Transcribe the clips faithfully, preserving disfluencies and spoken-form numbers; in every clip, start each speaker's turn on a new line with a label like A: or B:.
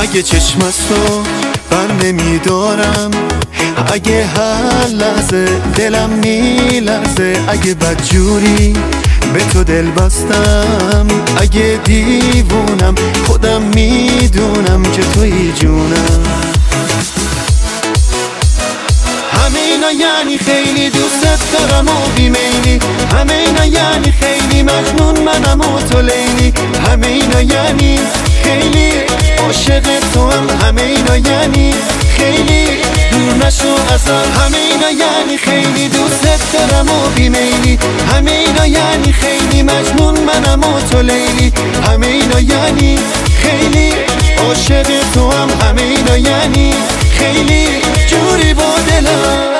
A: اگه چشمتو بر نمیدارم، اگه هر لحظه دلم میلرزه، اگه بدجوری به تو دل بستم، اگه دیوونم خودم میدونم که توی جونم. همه اینا یعنی خیلی دوست دارم و بیمیلی، همه اینا یعنی خیلی مجنون منم و تو لیلی، همه اینا یعنی خیلی عاشق تو هم، همه اینا یعنی خیلی دور نشو ازم، همه اینا یعنی خیلی دوست دارم و بیمیلی، همه اینا یعنی خیلی مجنون منم و تو لیلی، همه اینا یعنی خیلی عاشق تو هم، همه اینا یعنی خیلی جوری با دلم.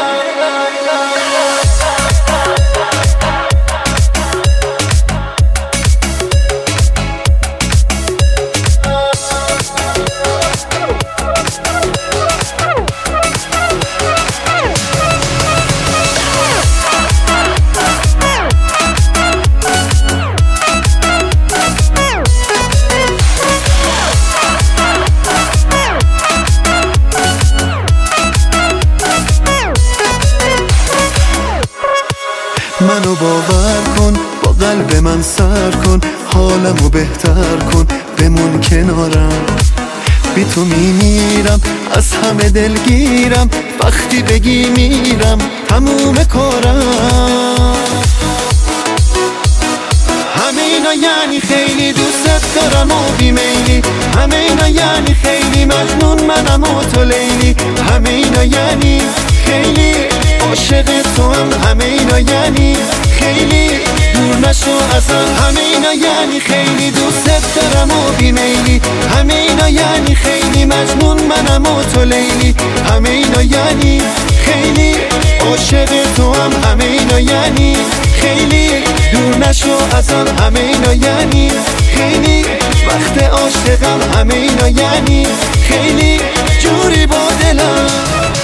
A: منو باور کن، با قلب من سر کن، حالمو بهتر کن، بمون کنارم، بی تو میمیرم، از همه دلگیرم، وقتی بگی میرم تموم کارم. همه اینا یعنی خیلی دوست دارم و بیمیلی، همه اینا یعنی خیلی مجنون منم و تو لیلی، همه اینا یعنی خیلی عاشق تو هم، همه اینا یعنی خیلی دور نشو ازم، همه اینا یعنی خیلی دوست دارم و بیمیلی، همه اینا یعنی خیلی مجنون منم و تو لیلی، همه اینا یعنی خیلی عاشق تو هم، همه اینا یعنی خیلی دور نشو ازم، همه اینا یعنی خیلی وقت عاشقم، همه اینا یعنی خیلی جوری با دلم.